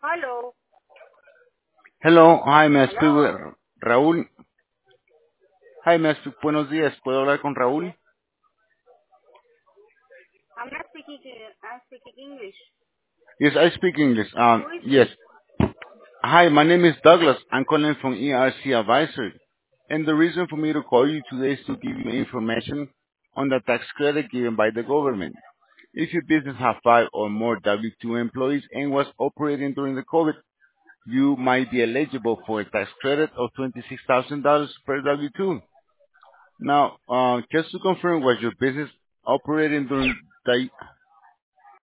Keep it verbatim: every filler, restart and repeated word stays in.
Hello. Hello, hi, me speak with Hello. Raúl. Hi, me speak, buenos días. ¿Puedo hablar con Raúl? Yes. I'm not speaking. I'm speaking English. Yes, I speak English. Who Um, is yes. this? Hi, my name is Douglas. I'm calling from E R C Advisory. And the reason for me to call you today is to give you information on the tax credit given by the government. If your business has five or more W two employees and was operating during the COVID, you might be eligible for a tax credit of twenty-six thousand dollars per W two. Now, uh, just to confirm, was your business operating during the